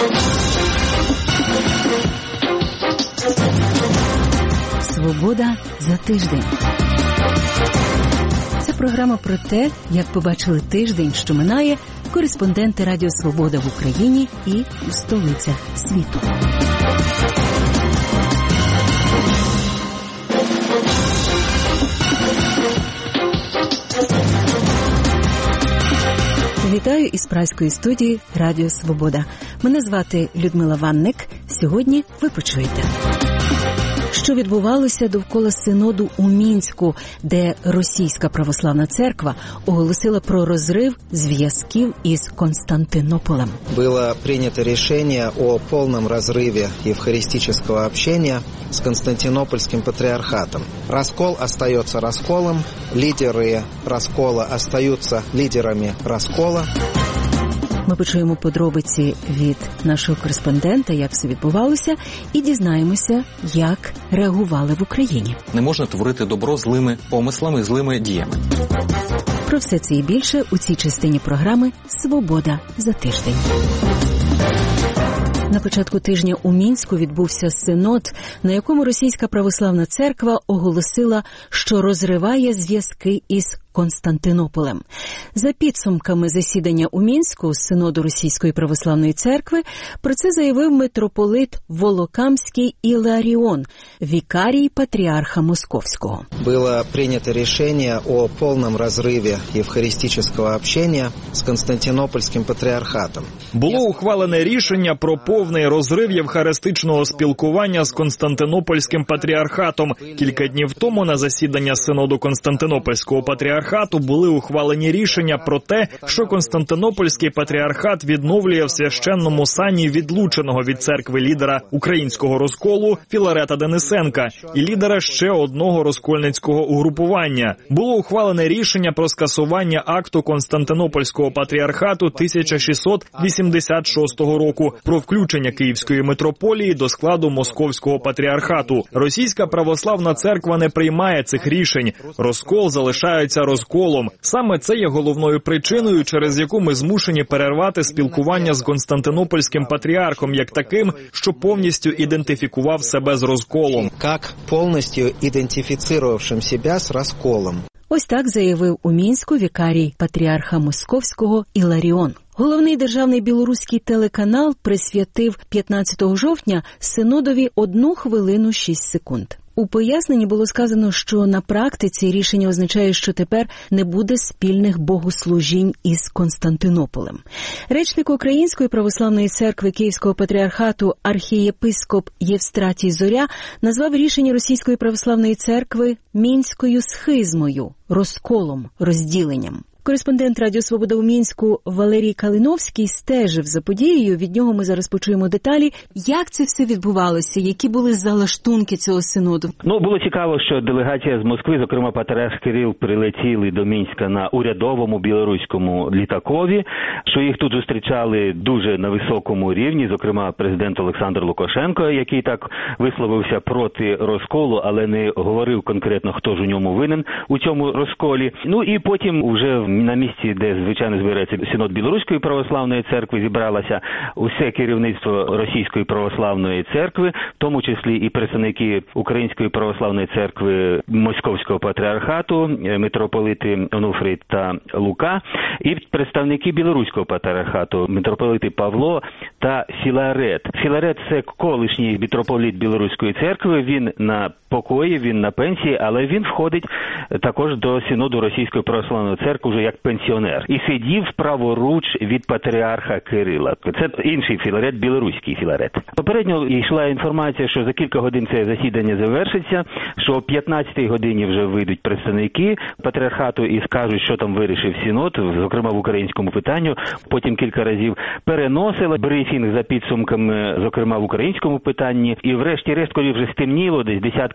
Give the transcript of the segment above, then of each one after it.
Свобода за тиждень. Це програма про те, як побачили тиждень, що минає, кореспонденти Радіо Свобода в Україні і у столицях світу. Вітаю із празької студії Радіо Свобода. Мене звати Людмила Ванник. Сьогодні ви почуєте, що відбувалося довкола синоду у Мінську, де Російська Православна Церква оголосила про розрив зв'язків із Константинополем. Было принято решение о полном разрыве евхаристического общения с Константинопольским патриархатом. Раскол остается расколом, лидеры раскола остаются лидерами раскола. Ми почуємо подробиці від нашого кореспондента, як все відбувалося, і дізнаємося, як реагували в Україні. Не можна творити добро злими помислами, злими діями. Про все це і більше у цій частині програми «Свобода за тиждень». На початку тижня у Мінську відбувся синод, на якому Російська Православна Церква оголосила, що розриває зв'язки із Константинополем. За підсумками засідання у Мінську з синоду Російської Православної Церкви про це заявив митрополит Волокамський Іларіон, вікарій патріарха Московського. Было принято решение о полном разрыве евхаристического общения с Константинопольским патриархатом. Було ухвалене рішення про повний розрив євхаристичного спілкування з Константинопольським патріархатом. Кілька днів тому на засідання синоду Константинопольського патріархату були ухвалені рішення про те, що Константинопольський патріархат відновлює в священному сані відлученого від церкви лідера українського розколу Філарета Денисенка і лідера ще одного розкольницького угрупування. Було ухвалене рішення про скасування акту Константинопольського патріархату 1686 року про включення Київської митрополії до складу Московського патріархату. Російська Православна Церква не приймає цих рішень. Розкол залишається розколом. Саме це є головною причиною, через яку ми змушені перервати спілкування з Константинопольським патріархом як таким, що повністю ідентифікував себе з розколом. Как повністю ідентифіцировавшим себе з розколом. Ось так заявив у Мінську вікарій патріарха Московського Іларіон. Головний державний білоруський телеканал присвятив 15 жовтня синодові 1 хвилину 6 секунд. У поясненні було сказано, що на практиці рішення означає, що тепер не буде спільних богослужінь із Константинополем. Речник Української Православної Церкви Київського патріархату архієпископ Євстратій Зоря назвав рішення Російської Православної Церкви мінською схизмою, розколом, розділенням. Кореспондент Радіо Свобода у Мінську Валерій Калиновський стежив за подією. Від нього ми зараз почуємо деталі. Як це все відбувалося? Які були залаштунки цього синоду? Було цікаво, що делегація з Москви, зокрема патріарх Кирил, прилетіли до Мінська на урядовому білоруському літакові, що їх тут зустрічали дуже на високому рівні, зокрема президент Олександр Лукашенко, який так висловився проти розколу, але не говорив конкретно, хто ж у ньому винен у цьому розколі. І потім уже на місці, де, звичайно, збирається синод Білоруської Православної Церкви, зібралося усе керівництво Російської Православної Церкви, в тому числі і представники Української Православної Церкви Московського Патріархату, митрополити Онуфрій та Лука, і представники Білоруського Патріархату, митрополити Павло та Філарет. Філарет – це колишній митрополит Білоруської Церкви, він на покої, він на пенсії, але він входить також до синоду Російської Православної Церкви вже як пенсіонер. І сидів праворуч від патріарха Кирила. Це інший Філарет, білоруський Філарет. Попередньо йшла інформація, що за кілька годин це засідання завершиться, що о 15-й годині вже вийдуть представники патріархату і скажуть, що там вирішив синод, зокрема в українському питанню. Потім кілька разів переносила брифінг за підсумками, зокрема в українському питанні. І врешті-решт, коли вже стемніло, десь 10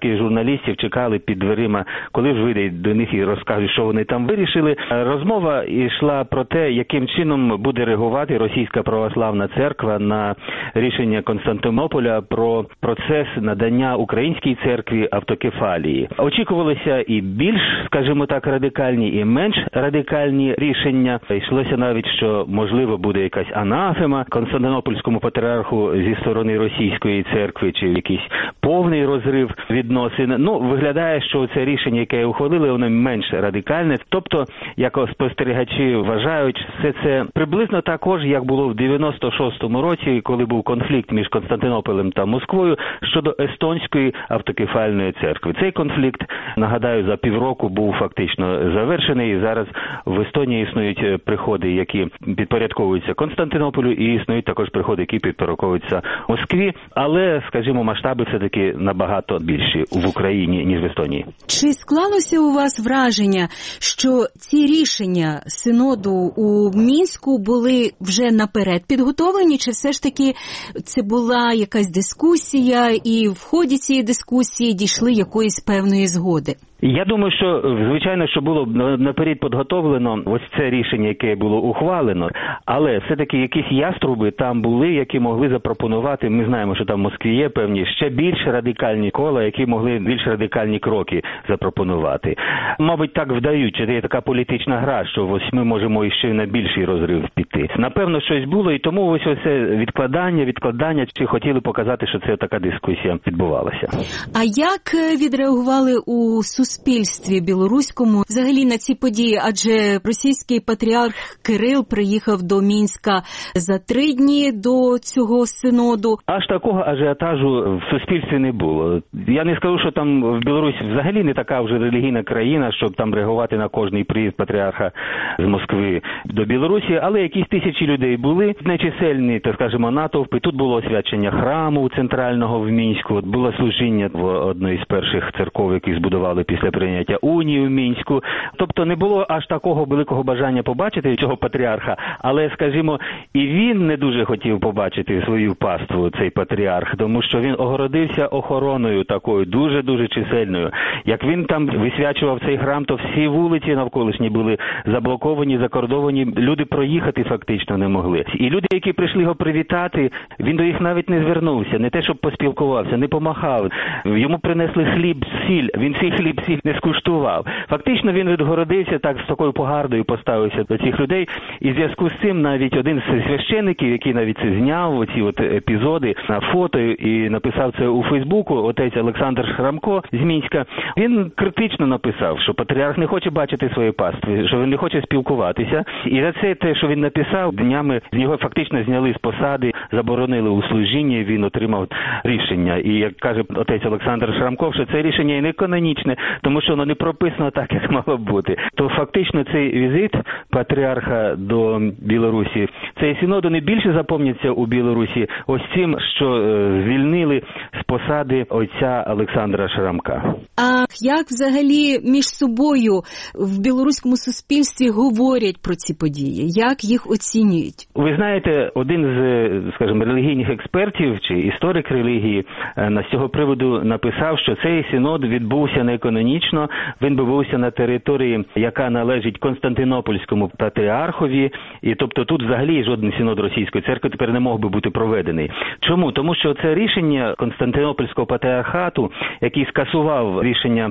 українських журналістів чекали під дверима, коли ж вийдуть до них і розкажуть, що вони там вирішили. Розмова йшла про те, яким чином буде реагувати Російська православна церква на рішення Константинополя про процес надання українській церкві автокефалії. Очікувалися і більш, скажімо так, радикальні, і менш радикальні рішення. Йшлося навіть, що можливо буде якась анафема Константинопольському патріарху зі сторони Російської церкви, чи якийсь повний розрив відносин. Виглядає, що це рішення, яке ухвалили, воно менш радикальне. Тобто, як спостерігачі вважають, все це приблизно також, як було в 96-му році, коли був конфлікт між Константинополем та Москвою щодо естонської автокефальної церкви. Цей конфлікт, нагадаю, за півроку був фактично завершений, і зараз в Естонії існують приходи, які підпорядковуються Константинополю, і існують також приходи, які підпорядковуються Москві, але, скажімо, масштаби все-таки набагато більші в Україні, ніж в Естонії. Чи склалося у вас враження, що ці рішення синоду у Мінську були вже наперед підготовлені, чи все ж таки це була якась дискусія, і в ході цієї дискусії дійшли якоїсь певної згоди? Я думаю, що, звичайно, що було наперед підготовлено ось це рішення, яке було ухвалено, але все-таки якісь яструби там були, які могли запропонувати, ми знаємо, що там в Москві є певні ще більш радикальні кола, які могли більш радикальні кроки запропонувати. Мабуть, так вдають, що є така політична гра, що ось ми можемо іще на більший розрив піти. Напевно, щось було, і тому ось це відкладання, чи хотіли показати, що це така дискусія відбувалася. А як відреагували у суспільстві білоруському взагалі на ці події? Адже російський патріарх Кирил приїхав до Мінська за 3 дні до цього синоду. Аж такого ажіотажу в суспільстві не було. Я не скажу, що там в Білорусі взагалі не така вже релігійна країна, щоб там реагувати на кожний приїзд патріарха з Москви до Білорусі, але якісь тисячі людей були, нечисельні, так скажемо, натовпи. Тут було освячення храму центрального в Мінську, було служіння в одній з перших церков, які збудували після прийняття унії в Мінську. Тобто не було аж такого великого бажання побачити цього патріарха, але, скажімо, і він не дуже хотів побачити свою паству, цей патріарх, тому що він огородився охороною такою, дуже-дуже чисельною. Як він там висвячував цей храм, то всі вулиці навколишні були заблоковані, закордовані, люди проїхати фактично не могли. І люди, які прийшли його привітати, він до їх навіть не звернувся, не те, щоб поспілкувався, не помахав. Йому принесли хліб, сіль, він цей хліб, сіль не скуштував. Фактично він відгородився, так з такою погардою поставився до цих людей. І в зв'язку з цим навіть один з священиків, який навіть це зняв, оці епізоди на фото і написав це у Фейсбуку, отець Олександр Шрамко з Мінська, він критично написав, що патріарх не хоче бачити свої пастви, що він не хоче спілкуватися. І за це те, що він написав, днями з нього фактично зняли з посади, заборонили у служінні, він отримав рішення. І як каже отець Олександр Шрамко, що це рішення і не канонічне, тому що воно не прописано так, як мало бути. То фактично цей візит патріарха до Білорусі, цей синод не більше запам'ятається у Білорусі ось цим, що звільнили з посади отця Олександра Шрамка. А як взагалі між собою в білоруському суспільстві говорять про ці події? Як їх оцінюють? Ви знаєте, один з, скажімо, релігійних експертів чи історик релігії з цього приводу написав, що цей синод відбувся не канонічно, він відбувся на території, яка належить Константинопольському патріархові, і тобто тут взагалі жоден синод Російської церкви тепер не мог би бути проведений. Чому? Тому що це рішення Константинопольського патріархату, який скасував рішення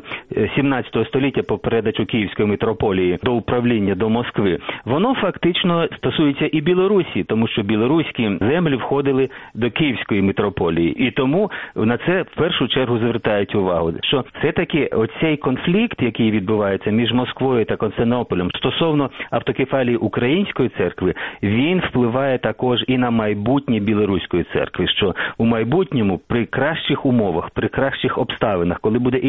17 століття по передачу Київської митрополії до управління до Москви, воно фактично стосується і Білорусі, тому що білоруські землі входили до Київської митрополії. І тому на це в першу чергу звертають увагу, що все-таки оцей конфлікт, який відбувається між Москвою та Константинополем стосовно автокефалії Української церкви, він впливає також і на майбутнє Білоруської церкви, що у майбутньому при кращих умовах, при кращих обставинах, коли буде інша влада,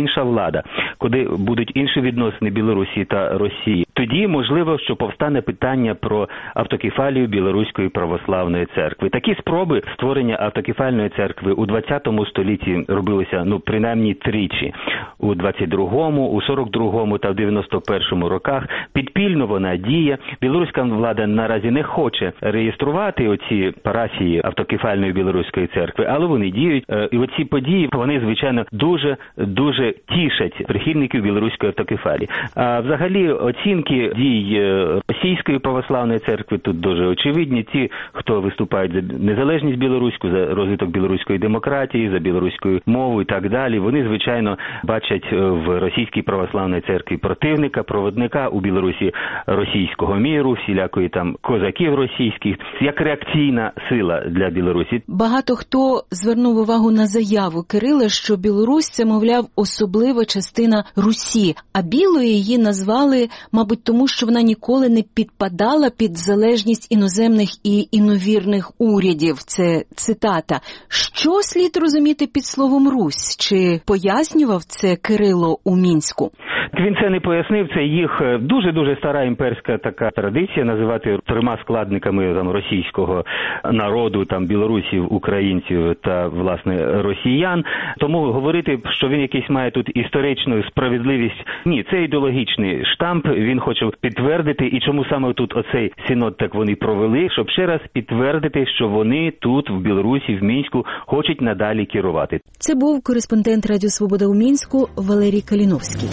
влада, коли будуть інші відносини Білорусі та Росії, тоді, можливо, що повстане питання про автокефалію Білоруської православної церкви. Такі спроби створення автокефальної церкви у 20 столітті робилися, принаймні тричі. У 22-му, у 42-му та в 91-му роках. Підпільно вона діє. Білоруська влада наразі не хоче реєструвати оці парафії автокефальної Білоруської церкви, але вони діють. І оці події, вони, звичайно, дуже тішать прихильників Білоруської автокефалії. А взагалі оцінки дій Російської православної церкви тут дуже очевидні. Ті, хто виступають за незалежність білоруську, за розвиток білоруської демократії, за білоруську мову і так далі, вони, звичайно, бачать в Російській православній церкві противника, проводника у Білорусі російського міру, всілякої там козаків російських, як реакційна сила для Білорусі. Багато хто звернув увагу на заяву Кирила, що Білорусь – це, мовляв, особлива частина Русі, а білою її назвали, мабуть, тому, що вона ніколи не підпадала під залежність іноземних і іновірних урядів. Це цитата. Що слід розуміти під словом «Русь»? Чи пояснював це Кирило у Мінську? Він це не пояснив, це їх дуже-дуже стара імперська така традиція називати трьома складниками там російського народу, там білорусів, українців та, власне, росіян. Тому говорити, що він якийсь має тут історичну справедливість, ні, це ідеологічний штамп, він хоче підтвердити, і чому саме тут оцей синод так вони провели, щоб ще раз підтвердити, що вони тут, в Білорусі, в Мінську, хочуть надалі керувати. Це був кореспондент Радіо Свобода у Мінську Валерій Каліновський.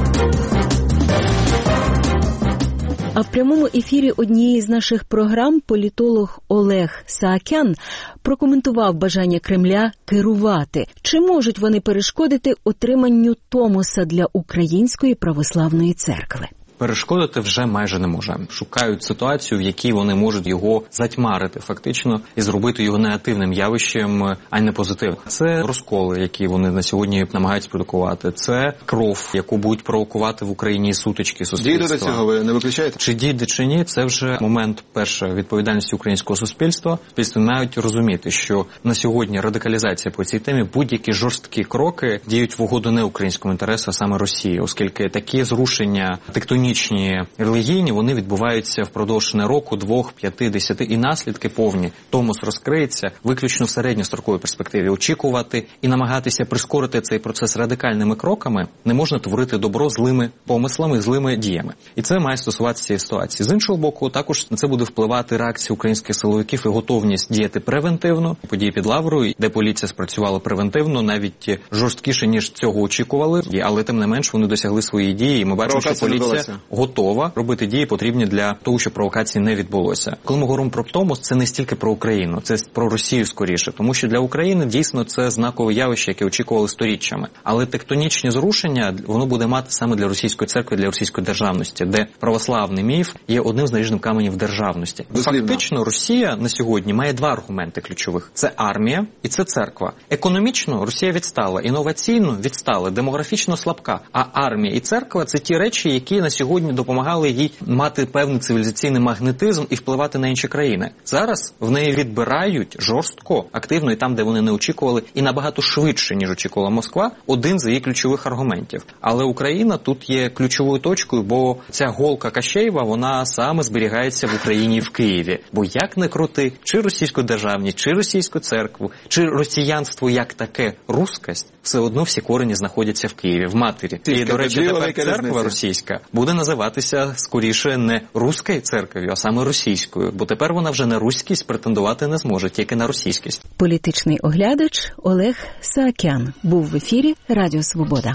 А в прямому ефірі однієї з наших програм політолог Олег Саакян прокоментував бажання Кремля керувати. Чи можуть вони перешкодити отриманню Томоса для Української православної церкви? Перешкодити вже майже не може. Шукають ситуацію, в якій вони можуть його затьмарити фактично і зробити його негативним явищем, а не позитивним. Це розколи, які вони на сьогодні намагаються продукувати. Це кров, яку будуть провокувати в Україні сутички суспільства. Дійде до цього, ви не виключаєте? Чи дійде, чи ні, це вже момент, перше, відповідальності українського суспільства. Суспільство мають розуміти, що на сьогодні радикалізація по цій темі, будь-які жорсткі кроки діють в угоду не українському інтересу, а саме Росії, оскільки такі зрушення тектонічні, релігійні, вони відбуваються впродовж не року, 2, 5, 10, і наслідки повні. Томос розкриється виключно в середньостроковій перспективі. Очікувати і намагатися прискорити цей процес радикальними кроками не можна творити добро злими помислами, злими діями. І це має стосуватися цієї ситуації. З іншого боку, також на це буде впливати реакція українських силовиків і готовність діяти превентивно. Події під Лаврою, де поліція спрацювала превентивно, навіть жорсткіше, ніж цього очікували, але тим не менш вони досягли своєї дії, і ми бачимо, що поліція готова робити дії, потрібні для того, щоб провокації не відбулося. Коли ми говоримо про Томос, це не стільки про Україну, це про Росію скоріше, тому що для України дійсно це знакове явище, яке очікували сторіччями. Але тектонічні зрушення воно буде мати саме для російської церкви, для російської державності, де православний міф є одним з наріжних каменів державності. Фактично Росія на сьогодні має два аргументи ключових: це армія і це церква. Економічно Росія відстала, інноваційно відстала, демографічно слабка. А армія і церква – це ті речі, які на сьогодні допомагали їй мати певний цивілізаційний магнетизм і впливати на інші країни. Зараз в неї відбирають жорстко, активно і там, де вони не очікували, і набагато швидше, ніж очікувала Москва, один з її ключових аргументів. Але Україна тут є ключовою точкою, бо ця голка Кащеєва, вона саме зберігається в Україні і в Києві. Бо як не крути, чи російську державність, чи російську церкву, чи росіянство як таке, рускость, все одно всі корені знаходяться в Києві, в матері. І, до речі, тепер церква російська буде називатися скоріше не руською церков'ю, а саме російською, бо тепер вона вже на руськість претендувати не зможе, тільки на російськість. Політичний оглядач Олег Саакян був в ефірі Радіо Свобода.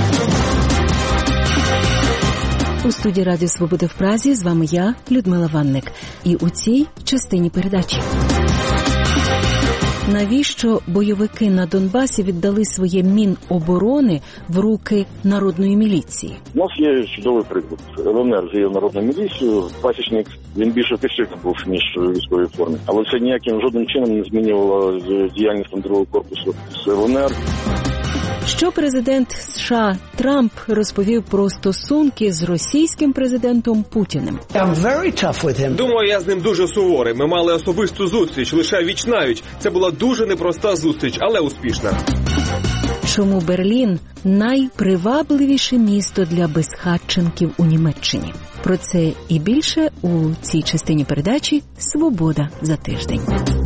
У студії Радіо Свобода в Празі з вами я, Людмила Ванник. І у цій частині передачі. Навіщо бойовики на Донбасі віддали своє Міноборони в руки народної міліції? У нас є чудовий приклад. ЛНР завів народну міліцію, пасічник, він більше тисячі був, ніж у військовій формі. Але це ніяким жодним чином не змінювало діяльність другого корпусу з ЛНР. Що президент США Трамп розповів про стосунки з російським президентом Путіним? Думаю, я з ним дуже суворий. Ми мали особисту зустріч, лише віч-навіч. Це була дуже непроста зустріч, але успішна. Чому Берлін – найпривабливіше місто для безхатченків у Німеччині? Про це і більше у цій частині передачі «Свобода за тиждень».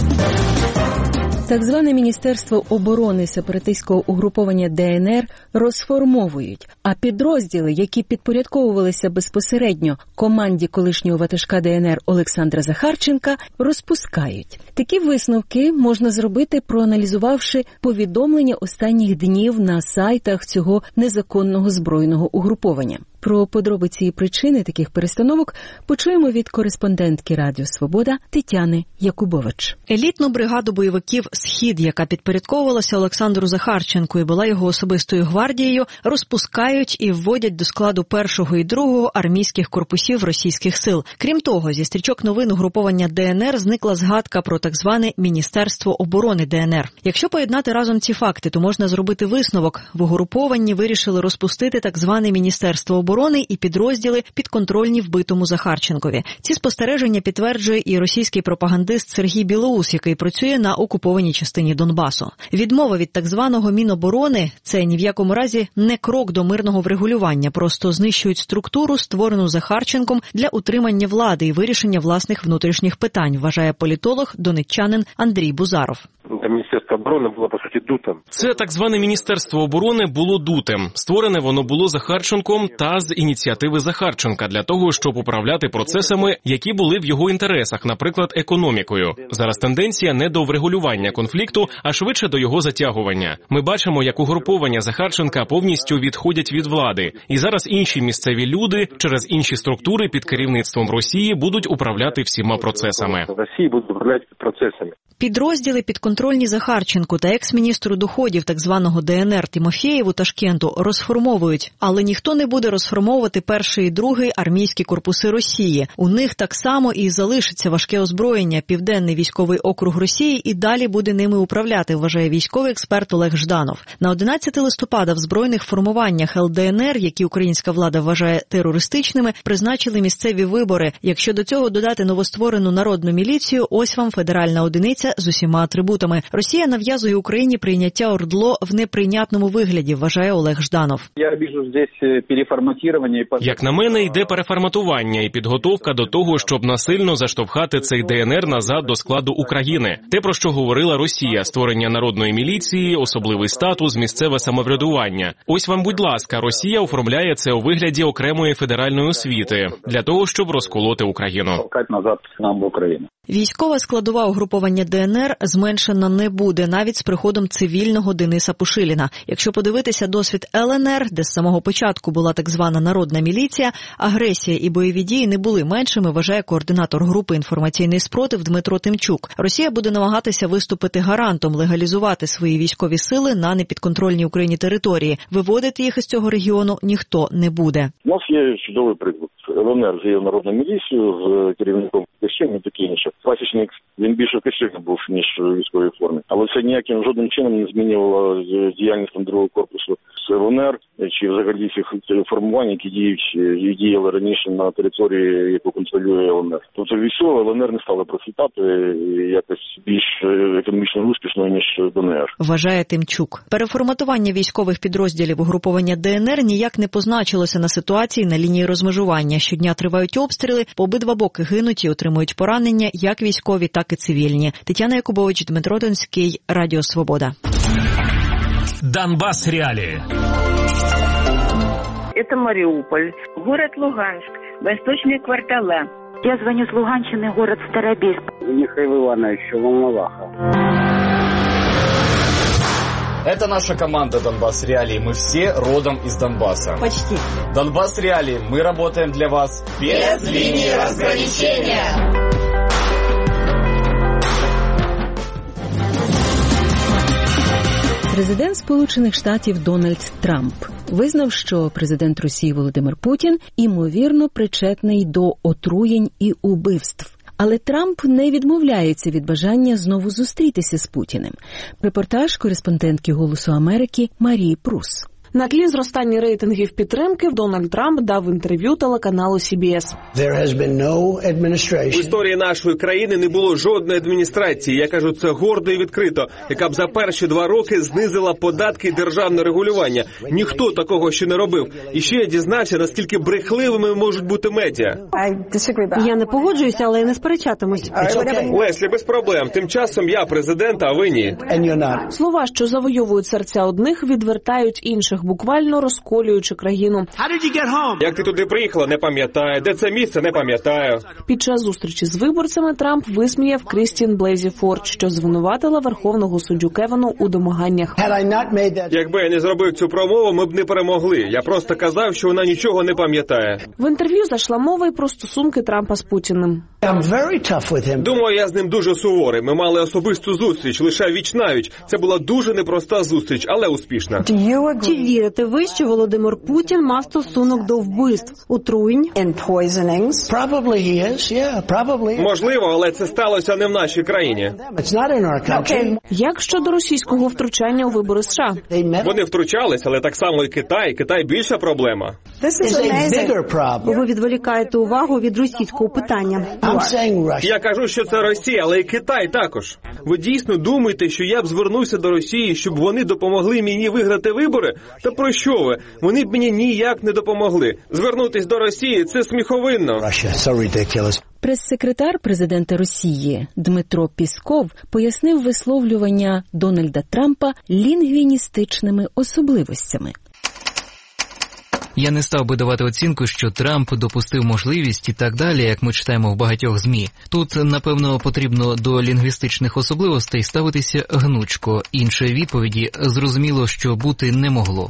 Так зване Міністерство оборони сепаратистського угруповання ДНР розформовують, а підрозділи, які підпорядковувалися безпосередньо команді колишнього ватажка ДНР Олександра Захарченка, розпускають. Такі висновки можна зробити, проаналізувавши повідомлення останніх днів на сайтах цього незаконного збройного угруповання. Про подробиці і причини таких перестановок почуємо від кореспондентки Радіо Свобода Тетяни Якубович. Елітну бригаду бойовиків «Схід», яка підпорядковувалася Олександру Захарченку і була його особистою гвардією, розпускають і вводять до складу 1-го і 2-го армійських корпусів російських сил. Крім того, зі стрічок новин угруповання ДНР зникла згадка про так зване Міністерство оборони ДНР. Якщо поєднати разом ці факти, то можна зробити висновок. В угрупованні вирішили розпустити так зване Міністерство оборони і підрозділи, підконтрольні вбитому Захарченкові. Ці спостереження підтверджує і російський пропагандист Сергій Білоус, який працює на окупованій частині Донбасу. Відмова від так званого Міноборони – це ні в якому разі не крок до мирного врегулювання, просто знищують структуру, створену Захарченком для утримання влади і вирішення власних внутрішніх питань, вважає політолог, донеччанин Андрій Бузаров. Міністерство оборони було, по суті, дутим. Це так зване Міністерство оборони було дутим. Створене воно було Захарченком та з ініціативи Захарченка для того, щоб управляти процесами, які були в його інтересах, наприклад, економікою. Зараз тенденція не до врегулювання конфлікту, а швидше до його затягування. Ми бачимо, як угруповання Захарченка повністю відходять від влади. І зараз інші місцеві люди через інші структури під керівництвом Росії будуть управляти всіма процесами. Росії будуть управляти процесами. Підрозділи підконтрольні Захарченку та екс-міністру доходів так званого ДНР Тимофєєву Ташкенту розформовують. Але ніхто не буде розформовувати 1-й і 2-й армійські корпуси Росії. У них так само і залишиться важке озброєння. Південний військовий округ Росії і далі буде ними управляти, вважає військовий експерт Олег Жданов. На 11 листопада в збройних формуваннях ЛДНР, які українська влада вважає терористичними, призначили місцеві вибори. Якщо до цього додати новостворену народну міліцію, ось вам федеральна одиниця з усіма атрибутами. Росія нав'язує Україні прийняття ОРДЛО в неприйнятному вигляді, вважає Олег Жданов. Я бачу здесь переформатування. Як на мене, йде переформатування і підготовка до того, щоб насильно заштовхати цей ДНР назад до складу України. Те, про що говорила Росія, створення народної міліції, особливий статус, місцеве самоврядування. Ось вам, будь ласка, Росія оформляє це у вигляді окремої федеральної освіти для того, щоб розколоти Україну. Назад нам в Україну. Військова складова угруповання ДНР зменшена не буде, навіть з приходом цивільного Дениса Пушиліна. Якщо подивитися досвід ЛНР, де з самого початку була так звана народна міліція, агресія і бойові дії не були меншими, вважає координатор групи «Інформаційний спротив» Дмитро Тимчук. Росія буде намагатися виступити гарантом, легалізувати свої військові сили на непідконтрольній Україні території. Виводити їх із цього регіону ніхто не буде. У нас є чудовий приклад. ЛНР заявив народну міліцію з керівником Кащенком і таке інше. Пасічник, він більше Кащенка був, ніж у військовій формі. Але це ніяким жодним чином не змінювало діяльність другого корпусу з ЛНР, чи взагалі цих формувань, які діяли раніше на території, яку контролює ЛНР. Тобто військово ЛНР не стало процвітати якось більш економічно успішно, ніж ДНР. Вважає Тимчук. Переформатування військових підрозділів угруповання ДНР ніяк не позначилося на ситуації на лінії розмежування. Щодня тривають обстріли, по обидва боки гинуть і отримують поранення, як військові, так і цивільні. Тетяна Якубович, Дмитро Донський, Радіо Свобода. Донбасс реалии. Это Мариуполь, город Луганск, восточные квартала. Я звоню с Луганщины, город Старобельск. Михаил Иванович, Волноваха. Это наша команда «Донбасс Реалии». Мы все родом из Донбасса. Почти. «Донбасс Реалии». Мы работаем для вас без линии разграничения. Президент Сполучених Штатів Дональд Трамп визнав, що президент Росії Володимир Путін ймовірно причетний до отруєнь і убивств. Але Трамп не відмовляється від бажання знову зустрітися з Путіним. Репортаж кореспондентки «Голосу Америки» Марії Прус. На тлі зростання рейтингів підтримки Дональд Трамп дав інтерв'ю телеканалу CBS. В історії нашої країни не було жодної адміністрації, я кажу це гордо і відкрито, яка б за перші 2 роки знизила податки і державне регулювання. Ніхто такого ще не робив. І ще я дізнався, наскільки брехливими можуть бути медіа. Я не погоджуюся, але я не сперечатимусь. Леслі, без проблем. Тим часом я президент, а ви ні. Слова, що завойовують серця одних, відвертають інших, буквально розколюючи країну. Як ти туди приїхала, не пам'ятаю. Де це місце, не пам'ятаю. Під час зустрічі з виборцями Трамп висміяв Крістін Блейзі Форд, що звинуватила верховного суддю Кевану у домаганнях. Якби я не зробив цю промову, ми б не перемогли. Я просто казав, що вона нічого не пам'ятає. В інтерв'ю зайшла мова й про стосунки Трампа з Путіним. Думаю, я з ним дуже суворий. Ми мали особисту зустріч, лише віч-навіч. Це була дуже непроста зустріч, але успішна. Чи вірите ви, що Володимир Путін мав стосунок до вбивств, отруєнь? Можливо, але це сталося не в нашій країні. Як щодо російського втручання у вибори США? Вони втручались, але так само і Китай. Китай більша проблема. Ви відволікаєте увагу від російського питання. Я кажу, що це Росія, але і Китай також. Ви дійсно думаєте, що я б звернувся до Росії, щоб вони допомогли мені виграти вибори? Та про що ви? Вони б мені ніяк не допомогли. Звернутись до Росії – це сміховинно. Прес-секретар президента Росії Дмитро Пісков пояснив висловлювання Дональда Трампа лінгвіністичними особливостями. Я не став би давати оцінку, що Трамп допустив можливість і так далі, як ми читаємо в багатьох ЗМІ. Тут, напевно, потрібно до лінгвістичних особливостей ставитися гнучко. Іншої відповіді, зрозуміло, що бути не могло.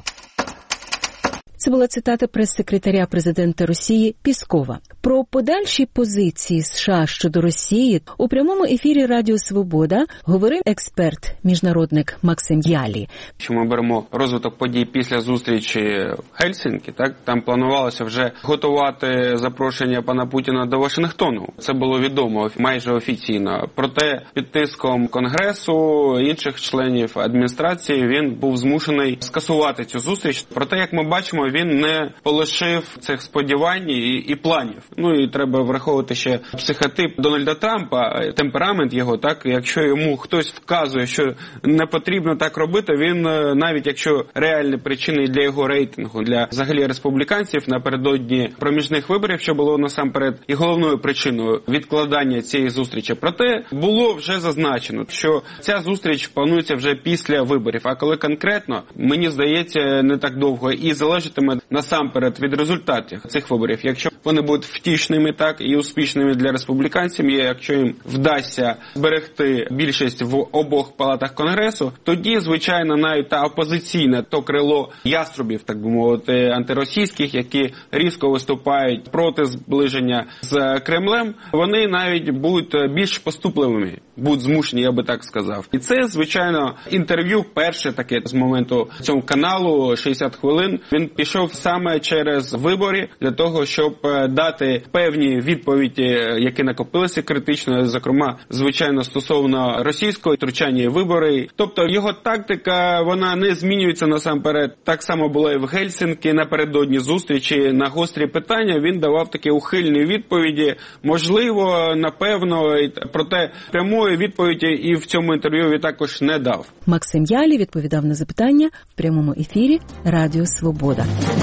Це була цитата прес-секретаря президента Росії Піскова. Про подальші позиції США щодо Росії у прямому ефірі Радіо Свобода говорив експерт-міжнародник Максим Ялі. Що ми беремо розвиток подій після зустрічі в Гельсінкі, так там планувалося вже готувати запрошення пана Путіна до Вашингтону. Це було відомо майже офіційно. Проте під тиском Конгресу, інших членів адміністрації він був змушений скасувати цю зустріч. Проте, як ми бачимо, він не полишив цих сподівань і планів. Ну і треба враховувати ще психотип Дональда Трампа, темперамент його, так, якщо йому хтось вказує, що не потрібно так робити, він навіть якщо реальні причини для його рейтингу, для взагалі республіканців напередодні проміжних виборів, що було насамперед і головною причиною відкладання цієї зустрічі. Проте було вже зазначено, що ця зустріч планується вже після виборів, а коли конкретно, мені здається, не так довго і залежатиме насамперед від результатів цих виборів. Якщо вони будуть втішними, так, і успішними для республіканців, якщо їм вдасться зберегти більшість в обох палатах Конгресу, тоді, звичайно, навіть та опозиційна, то крило яструбів, так би мовити, антиросійських, які різко виступають проти зближення з Кремлем, вони навіть будуть більш поступливими, будуть змушені, я би так сказав. І це, звичайно, інтерв'ю перше таке з моменту цього каналу, 60 хвилин, він пішов саме через вибори для того, щоб дати певні відповіді, які накопилися критично, зокрема, звичайно, стосовно російського втручання в вибори. Тобто його тактика, вона не змінюється насамперед. Так само було і в Гельсінкі напередодні зустрічі на гострі питання. Він давав такі ухильні відповіді. Можливо, напевно, проте прямої відповіді і в цьому інтерв'ю він також не дав. Максим Ялі відповідав на запитання в прямому ефірі Радіо Свобода.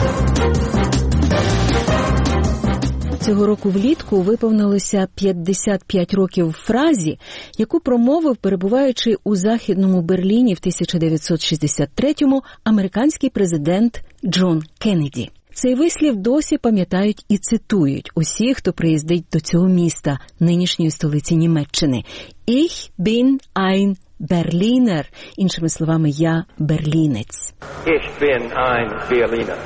Цього року влітку виповнилося 55 років фразі, яку промовив, перебуваючи у Західному Берліні в 1963-му, американський президент Джон Кеннеді. Цей вислів досі пам'ятають і цитують усі, хто приїздить до цього міста, нинішньої столиці Німеччини. «Ich bin ein Berliner», іншими словами, я берлінець. «Ich bin ein Berliner».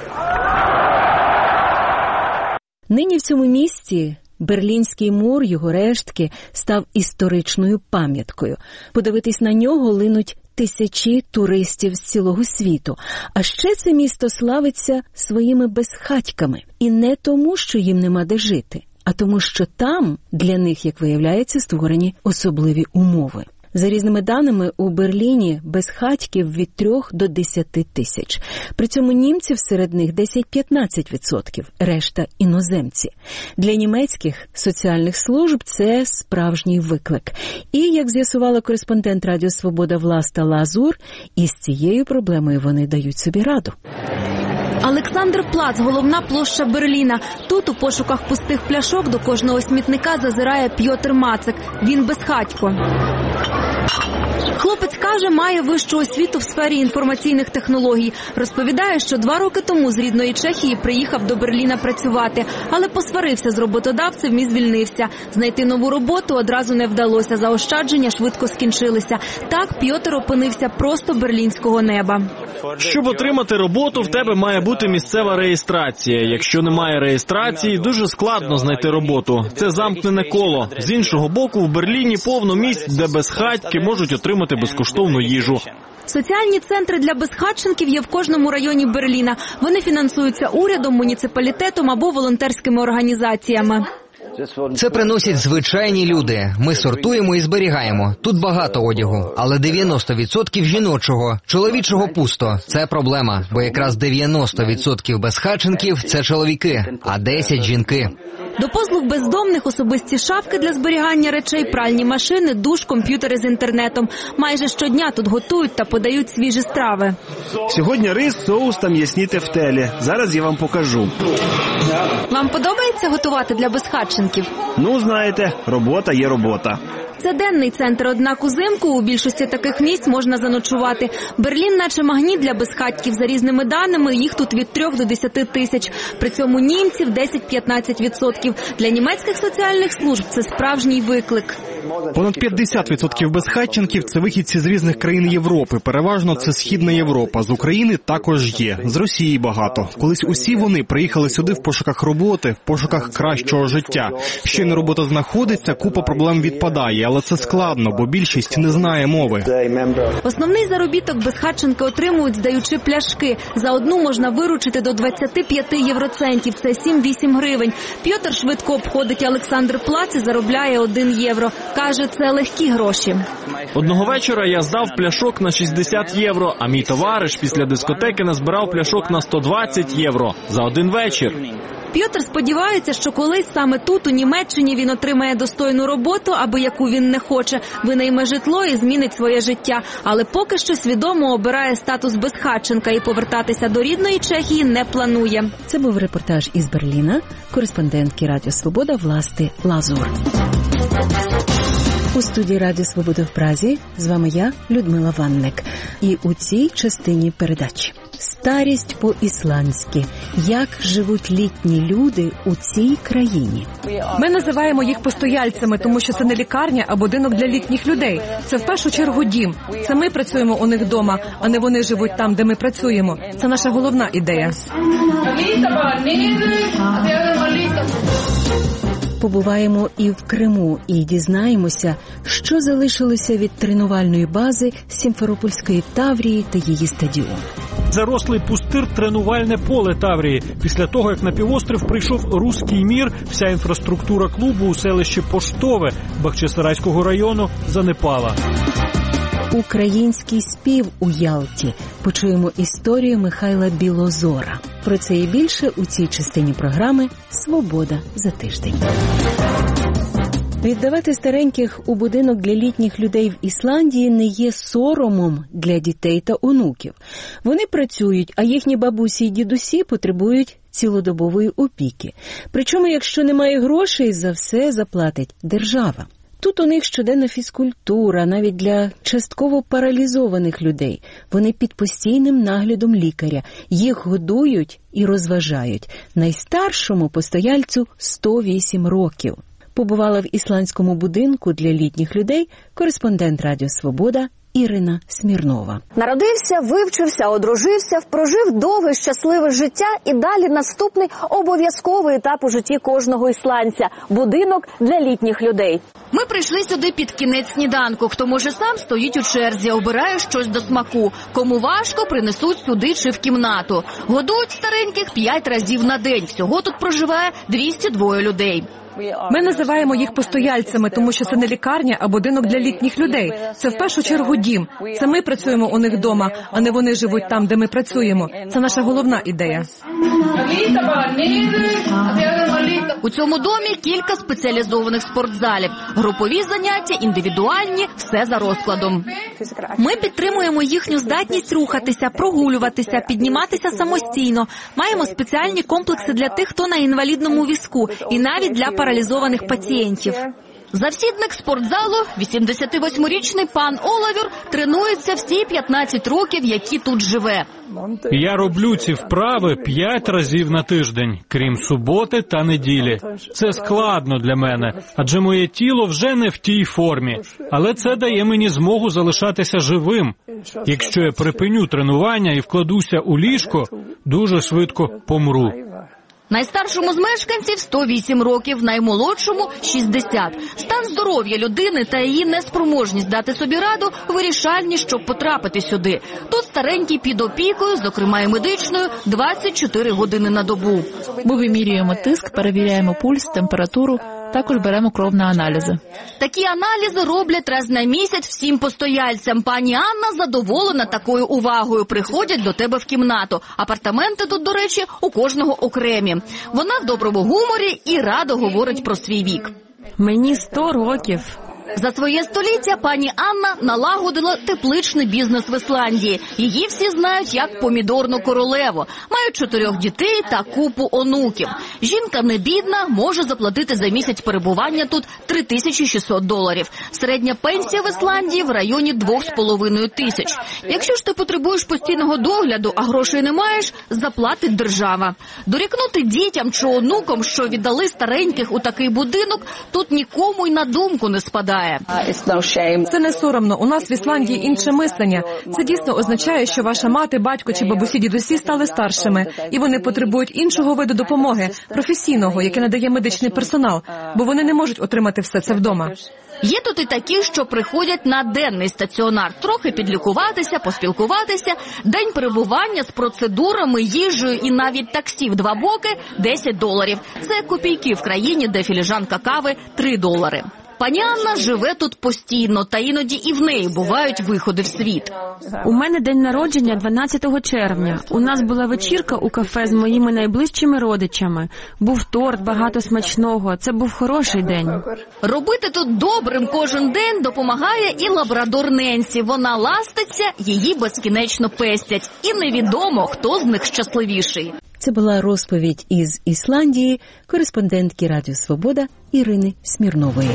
Нині в цьому місті Берлінський мур, його рештки, став історичною пам'яткою. Подивитись на нього линуть тисячі туристів з цілого світу. А ще це місто славиться своїми безхатьками. І не тому, що їм нема де жити, а тому, що там для них, як виявляється, створені особливі умови. За різними даними, у Берліні безхатьків від 3 до 10 тисяч. При цьому німців серед них 10-15%, решта – іноземці. Для німецьких соціальних служб це справжній виклик. І, як з'ясувала кореспондент Радіо Свобода Власта Лазур, із цією проблемою вони дають собі раду. Олександрплац – головна площа Берліна. Тут у пошуках пустих пляшок до кожного смітника зазирає Пьотр Мацик. Він безхатько. Хлопець каже, має вищу освіту в сфері інформаційних технологій. Розповідає, що 2 роки тому з рідної Чехії приїхав до Берліна працювати, але посварився з роботодавцем і звільнився. Знайти нову роботу одразу не вдалося, заощадження швидко скінчилися. Так Пьотр опинився просто берлінського неба. Щоб отримати роботу, в тебе має бути місцева реєстрація. Якщо немає реєстрації, дуже складно знайти роботу. Це замкнене коло. З іншого боку, в Берліні повно місць, де безхатьки можуть отримати безкоштовну їжу. Соціальні центри для безхатченків є в кожному районі Берліна. Вони фінансуються урядом, муніципалітетом або волонтерськими організаціями. Це приносять звичайні люди. Ми сортуємо і зберігаємо. Тут багато одягу, але 90% жіночого. Чоловічого пусто. Це проблема, бо якраз 90% безхатченків – це чоловіки, а 10% – жінки. До послуг бездомних особисті шафки для зберігання речей, пральні машини, душ, комп'ютери з інтернетом. Майже щодня тут готують та подають свіжі страви. Сьогодні рис, соус та м'ясні тефтелі. Зараз я вам покажу. Вам подобається готувати для безхатченків? Ну, знаєте, робота є робота. Це денний центр, однак узимку у більшості таких місць можна заночувати. Берлін наче магніт для безхатьків. За різними даними, їх тут від 3 до 10 тисяч. При цьому німців 10-15%. Для німецьких соціальних служб це справжній виклик. Понад 50% безхатченків – це вихідці з різних країн Європи. Переважно це Східна Європа. З України також є. З Росії багато. Колись усі вони приїхали сюди в пошуках роботи, в пошуках кращого життя. Щойно робота знаходиться, купа проблем відпадає. Але це складно, бо більшість не знає мови. Основний заробіток безхатченки отримують, здаючи пляшки. За одну можна виручити до 25 євроцентів. Це 7-8 гривень. Пьотр швидко обходить Олександрплац і заробляє 1 євро. Каже, це легкі гроші. Одного вечора я здав пляшок на 60 євро, а мій товариш після дискотеки назбирав пляшок на 120 євро за один вечір. Пьотр сподівається, що колись саме тут, у Німеччині, він отримає достойну роботу, аби яку він не хоче, винайме житло і змінить своє життя. Але поки що свідомо обирає статус безхатченка і повертатися до рідної Чехії не планує. Це був репортаж із Берліна, кореспондентки Радіо Свобода Власти Лазур. У студії Радіо Свобода в Празі з вами я, Людмила Ванник. І у цій частині передачі «Старість по-ісландськи. Як живуть літні люди у цій країні». Ми називаємо їх постояльцями, тому що це не лікарня, а будинок для літніх людей. Це в першу чергу дім. Це ми працюємо у них вдома, а не вони живуть там, де ми працюємо. Це наша головна ідея. Побуваємо і в Криму, і дізнаємося, що залишилося від тренувальної бази Сімферопольської Таврії та її стадіону. Зарослий пустир – тренувальне поле Таврії. Після того, як на півострів прийшов «Руський мір», вся інфраструктура клубу у селищі Поштове Бахчисарайського району занепала. Український спів у Ялті. Почуємо історію Михайла Білозора. Про це і більше у цій частині програми «Свобода за тиждень». Віддавати стареньких у будинок для літніх людей в Ісландії не є соромом для дітей та онуків. Вони працюють, а їхні бабусі й дідусі потребують цілодобової опіки. Причому, якщо немає грошей, за все заплатить держава. Тут у них щоденна фізкультура, навіть для частково паралізованих людей. Вони під постійним наглядом лікаря. Їх годують і розважають. Найстаршому постояльцю 108 років. Побувала в ісландському будинку для літніх людей кореспондент Радіо Свобода Ірина Смірнова. Народився, вивчився, одружився, прожив довге щасливе життя і далі наступний обов'язковий етап у житті кожного ісландця – будинок для літніх людей. Ми прийшли сюди під кінець сніданку. Хто може сам, стоїть у черзі, обирає щось до смаку. Кому важко, принесуть сюди чи в кімнату. Годують стареньких 5 разів на день. Всього тут проживає 202 людей. Ми називаємо їх постояльцями, тому що це не лікарня, а будинок для літніх людей. Це в першу чергу дім. Це ми працюємо у них вдома, а не вони живуть там, де ми працюємо. Це наша головна ідея. У цьому домі кілька спеціалізованих спортзалів. Групові заняття, індивідуальні, все за розкладом. Ми підтримуємо їхню здатність рухатися, прогулюватися, підніматися самостійно. Маємо спеціальні комплекси для тих, хто на інвалідному візку, і навіть для паралізованих пацієнтів. Завсідник спортзалу, 88-річний пан Олавюр, тренується всі 15 років, які тут живе. Я роблю ці вправи 5 разів на тиждень, крім суботи та неділі. Це складно для мене, адже моє тіло вже не в тій формі. Але це дає мені змогу залишатися живим. Якщо я припиню тренування і вкладуся у ліжко, дуже швидко помру. Найстаршому з мешканців 108 років, наймолодшому – 60. Стан здоров'я людини та її неспроможність дати собі раду вирішальні, щоб потрапити сюди. Тут старенький під опікою, зокрема і медичною, 24 години на добу. Ми вимірюємо тиск, перевіряємо пульс, температуру, також беремо кров на аналізи. Такі аналізи роблять раз на місяць всім постояльцям. Пані Анна задоволена такою увагою. Приходять до тебе в кімнату. Апартаменти тут, до речі, у кожного окремі. Вона в доброму гуморі і радо говорить про свій вік. Мені 100 років. За своє століття пані Анна налагодила тепличний бізнес в Ісландії. Її всі знають як помідорну королеву. Має 4 дітей та купу онуків. Жінка не бідна, може заплатити за місяць перебування тут $3600. Середня пенсія в Ісландії в районі 2,5 тисяч. Якщо ж ти потребуєш постійного догляду, а грошей не маєш, заплатить держава. Дорікнути дітям чи онукам, що віддали стареньких у такий будинок, тут нікому й на думку не спадає. Це не соромно. У нас в Ісландії інше мислення. Це дійсно означає, що ваша мати, батько чи бабусі, дідусі стали старшими. І вони потребують іншого виду допомоги, професійного, яке надає медичний персонал. Бо вони не можуть отримати все це вдома. Є тут і такі, що приходять на денний стаціонар. Трохи підлікуватися, поспілкуватися. День перебування з процедурами, їжею і навіть таксі в 2 боки – $10. Це копійки в країні, де філіжанка кави – $3. Пані Анна живе тут постійно, та іноді і в неї бувають виходи в світ. У мене день народження 12 червня. У нас була вечірка у кафе з моїми найближчими родичами. Був торт, багато смачного. Це був хороший день. Робити тут добрим кожен день допомагає і лабрадор Ненсі. Вона ластиться, її безкінечно пестять. І невідомо, хто з них щасливіший. Це була розповідь із Ісландії кореспондентки Радіо Свобода Ірини Смірнової.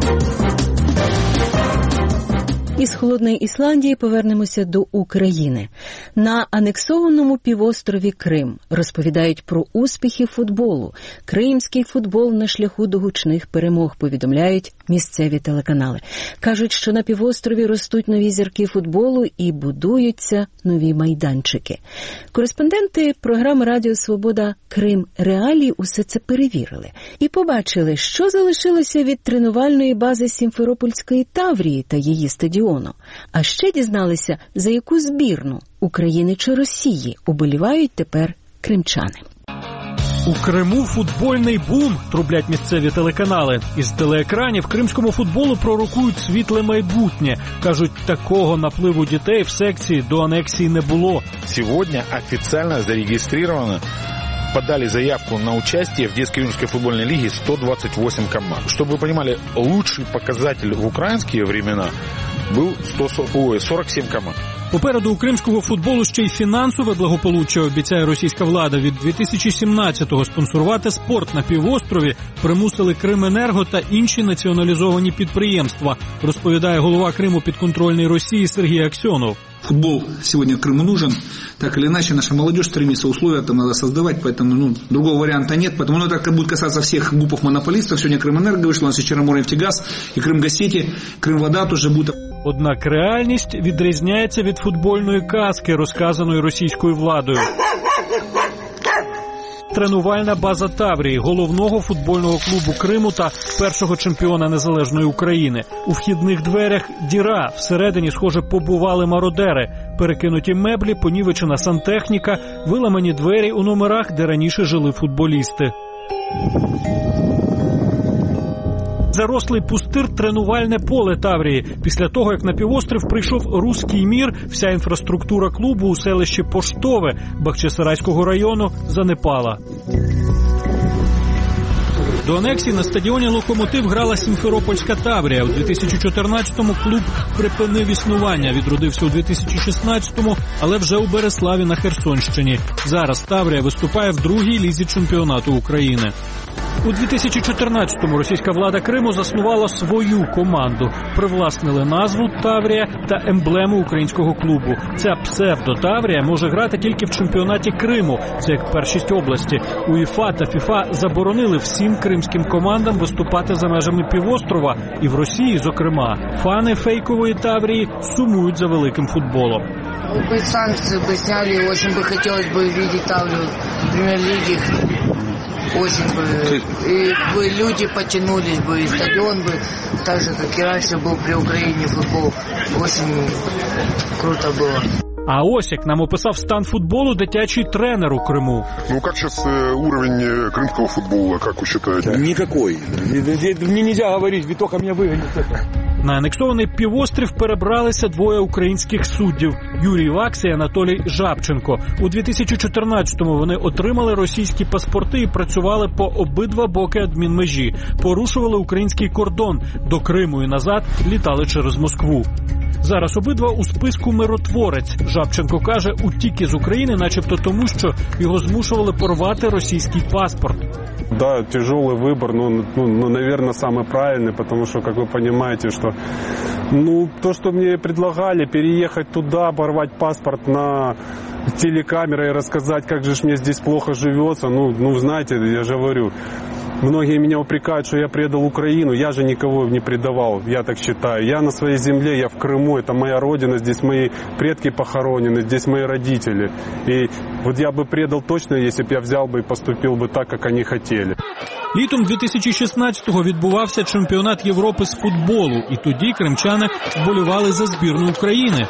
Із холодної Ісландії повернемося до України. На анексованому півострові Крим розповідають про успіхи футболу. Кримський футбол на шляху до гучних перемог, повідомляють місцеві телеканали. Кажуть, що на півострові ростуть нові зірки футболу і будуються нові майданчики. Кореспонденти програми Радіо Свобода Крим Реалії усе це перевірили і побачили, що залишилося від тренувальної бази Сімферопольської Таврії та її стадіону. А ще дізналися, за яку збірну – України чи Росії – уболівають тепер кримчани. У Криму футбольний бум, трублять місцеві телеканали. Із телеекранів кримському футболу пророкують світле майбутнє. Кажуть, такого напливу дітей в секції до анексії не було. Сьогодні офіційно зареєстровано, подали заявку на участие в детско-юношеской футбольной лиге 128 команд. Чтобы вы понимали, лучший показатель в украинские времена был 47 команд. Попереду у кримського футболу ще й фінансове благополуччя, обіцяє російська влада. Від 2017-го спонсорувати спорт на півострові примусили Крименерго та інші націоналізовані підприємства, розповідає голова Криму підконтрольної Росії Сергій Аксьонов. Футбол сегодня Крыму нужен, так или иначе наша молодежь стремится, условия там надо создавать, поэтому другого варианта нет, поэтому это будет касаться всех ГУПов-монополистов. Сегодня Крыменерго вышла, у нас и Черноморнефтегаз, и Крымгазсети, Крымвода тоже будет. Однак реальність відрізняється від футбольної казки, розказаної російською владою. Тренувальна база Таврії, головного футбольного клубу Криму та першого чемпіона незалежної України. У вхідних дверях діра, всередині, схоже, побували мародери. Перекинуті меблі, понівечена сантехніка, виламані двері у номерах, де раніше жили футболісти. Зарослий пустир – тренувальне поле Таврії. Після того, як на півострів прийшов руський мір, вся інфраструктура клубу у селищі Поштове Бахчисарайського району занепала. До анексії на стадіоні «Локомотив» грала Сімферопольська Таврія. У 2014-му клуб припинив існування, відродився у 2016-му, але вже у Береславі на Херсонщині. Зараз Таврія виступає в другій лізі чемпіонату України. У 2014-му російська влада Криму заснувала свою команду. Привласнили назву «Таврія» та емблему українського клубу. Ця псевдо-Таврія може грати тільки в чемпіонаті Криму. Це як першість області. УЄФА та ФІФА заборонили всім кримським командам виступати за межами півострова. І в Росії, зокрема, фани фейкової Таврії сумують за великим футболом. Санкции бы сняли, очень бы хотелось бы видеть Таврию в премьер-лиге. Очень бы. И бы люди потянулись бы, и стадион бы, так же, как и раньше был при Украине футбол. Очень круто было. А ось як нам описав стан футболу дитячий тренер у Криму. Ну, как сейчас уровень крымского футбола, как вы считаете? Никакой. Мне нельзя говорить, ведь только меня выгонят. На анексований півострів перебралися двоє українських суддів – Юрій Вакс і Анатолій Жабченко. У 2014-му вони отримали російські паспорти і працювали по обидва боки адмінмежі. Порушували український кордон. До Криму і назад літали через Москву. Зараз обидва у списку миротворець. Жабченко каже, утік із України начебто тому, що його змушували порвати російський паспорт. Да, тяжелый выбор, но, наверное, самый правильный, потому что, как вы понимаете, что, то, что мне предлагали, переехать туда, порвать паспорт на телекамеры и рассказать, как же мне здесь плохо живется, знаете, я же говорю, многие меня упрекают, что я предал Украину, я же никого не предавал, я так считаю. Я на своей земле, я в Крыму, это моя родина, здесь мои предки похоронены, здесь мои родители. И вот я бы предал точно, если бы я взял бы и поступил бы так, как они хотели. Літом 2016-го відбувався чемпіонат Європи з футболу, і тоді кримчани вболівали за збірну України.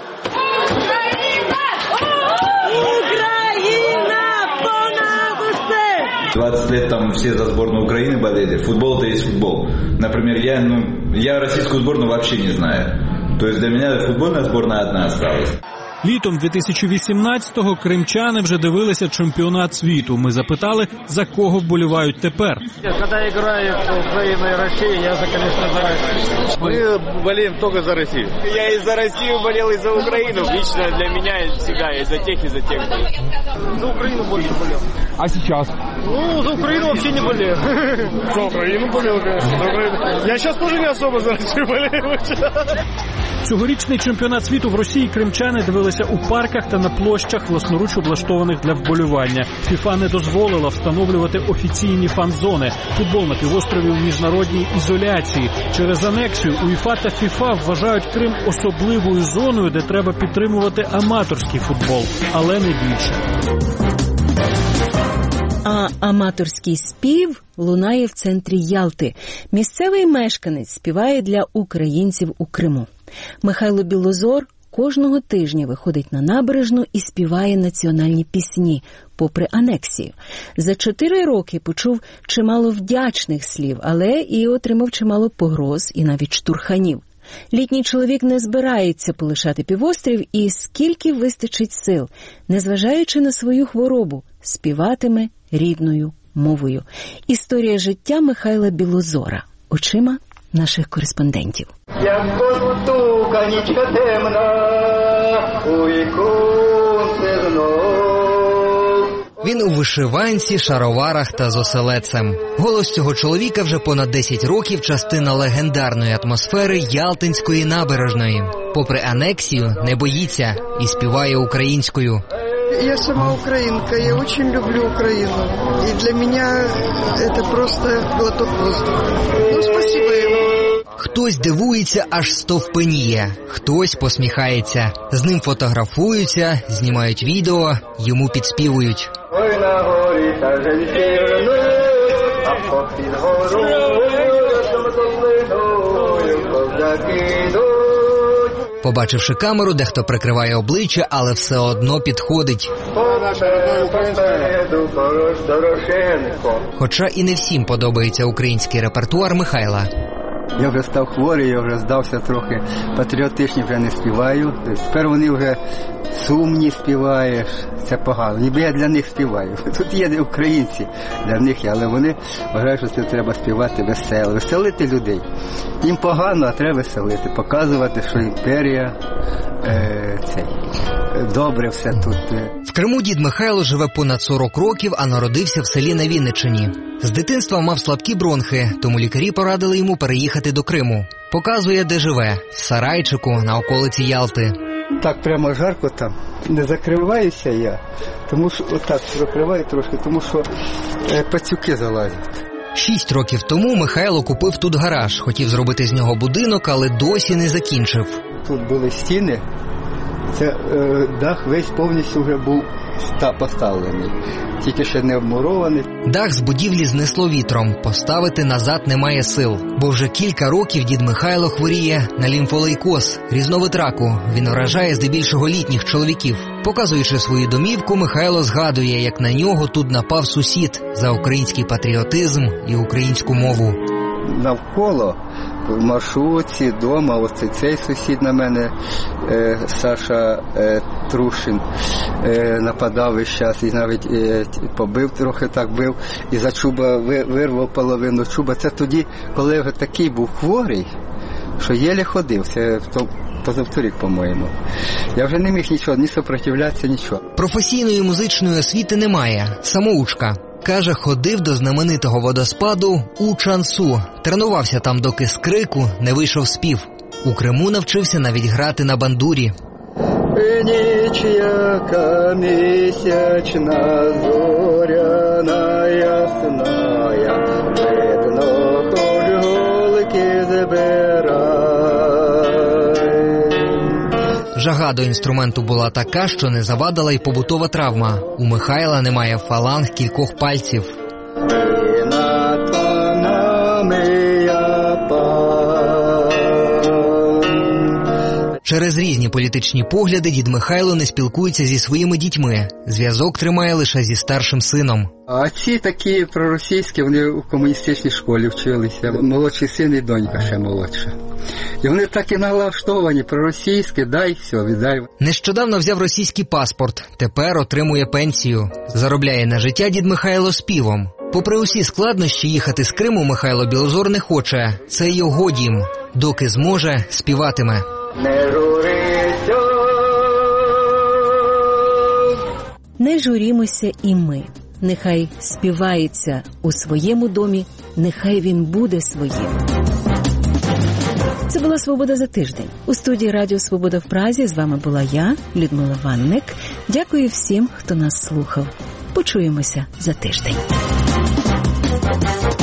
20 лет там все за сборную Украины болели. Футбол – это есть футбол. Например, я российскую сборную вообще не знаю. То есть для меня футбольная сборная одна осталась. Літом 2018-го кримчани вже дивилися чемпіонат світу. Ми запитали, за кого вболівають тепер. Коли грає Україна і Росія, я, звісно, за Росію. Ми болеємо тільки за Росію. Я і за Росію болел, і за Україну. Лично для мене завжди і за тих, і за тих. За Україну більше болел. А зараз? За Україну взагалі не болел. За Україну болел, звісно. Я зараз теж не особо за Росію болею. Цьогорічний чемпіонат світу в Росії кримчани дивилися у парках та на площах, власноруч облаштованих для вболівання. ФІФА не дозволила встановлювати офіційні фан-зони. Футбол на півострові у міжнародній ізоляції. Через анексію УЄФА та ФІФА вважають Крим особливою зоною, де треба підтримувати аматорський футбол, але не більше. А аматорський спів лунає в центрі Ялти. Місцевий мешканець співає для українців у Криму. Михайло Білозор кожного тижня виходить на набережну і співає національні пісні, попри анексію. За 4 роки почув чимало вдячних слів, але і отримав чимало погроз і навіть штурханів. Літній чоловік не збирається полишати півострів і скільки вистачить сил, незважаючи на свою хворобу, співатиме рідною мовою. Історія життя Михайла Білозора очима наших кореспондентів. Як постука нічка темна, у віконце знов. Він у вишиванці, шароварах та з оселедцем. Голос цього чоловіка вже понад 10 років частина легендарної атмосфери Ялтинської набережної. Попри анексію, не боїться і співає українською. Я сама украинка, я очень люблю Украину. И для меня это просто глоток воздуха. Спасибо ему. Хтось дивується, аж стовпеніє, хтось посміхається. З ним фотографуються, знімають відео, йому підспівують. Ой, на горі та жінки, а попід горою, козаки йдуть. Побачивши камеру, дехто прикриває обличчя, але все одно підходить. Хоча і не всім подобається український репертуар Михайла. Я вже став хворий, я вже здався трохи, патріотичні вже не співаю. Тепер вони вже сумні співаєш, це погано. Ніби я для них співаю. Тут є українці для них, але вони вважають, що це треба співати весело. Веселити людей. Їм погано, а треба веселити, показувати, що імперія, добре все тут. В Криму дід Михайло живе понад 40 років, а народився в селі на Вінниччині. З дитинства мав слабкі бронхи, тому лікарі порадили йому переїхати до Криму. Показує, де живе – в сарайчику на околиці Ялти. Так прямо жарко там. Не закриваюся я, тому що отак закриваю трошки, тому що пацюки залазять. 6 років тому Михайло купив тут гараж. Хотів зробити з нього будинок, але досі не закінчив. Тут були стіни, це дах весь повністю вже був поставлений, тільки ще не обмурований. Дах з будівлі знесло вітром, поставити назад немає сил. Бо вже кілька років дід Михайло хворіє на лімфолейкоз, різновид раку. Він вражає здебільшого літніх чоловіків. Показуючи свою домівку, Михайло згадує, як на нього тут напав сусід за український патріотизм і українську мову. Навколо, в маршрутці, вдома, ось цей сусід на мене, Саша Трушин, нападав весь час і навіть побив, трохи так бив, і за чуба вирвав половину чуба. Це тоді, коли я вже такий був хворий, що єле ходив, це позавторік, по-моєму. Я вже не міг нічого, ні сопротивлятися, нічого. Професійної музичної освіти немає, самоучка. Каже, ходив до знаменитого водоспаду у Чансу. Тренувався там, доки з крику не вийшов спів. У Криму навчився навіть грати на бандурі. Ніч яка місячна, зоряна ясная, видно, хоч голки забирай. Жага до інструменту була така, що не завадила й побутова травма. У Михайла немає фаланг кількох пальців. Через різні політичні погляди дід Михайло не спілкується зі своїми дітьми. Зв'язок тримає лише зі старшим сином. А ці такі проросійські, вони у комуністичній школі вчилися. Молодший син і донька ще молодша. І вони так і налаштовані, проросійські, дай, все, віддай. Нещодавно взяв російський паспорт, тепер отримує пенсію. Заробляє на життя дід Михайло співом. Попри усі складнощі, їхати з Криму Михайло Білозор не хоче. Це його дім. Доки зможе, співатиме. Не журися. Не журімося і ми. Нехай співається у своєму домі, нехай він буде своїм. Це була «Свобода за тиждень». У студії Радіо Свобода в Празі з вами була я, Людмила Ванник. Дякую всім, хто нас слухав. Почуємося за тиждень.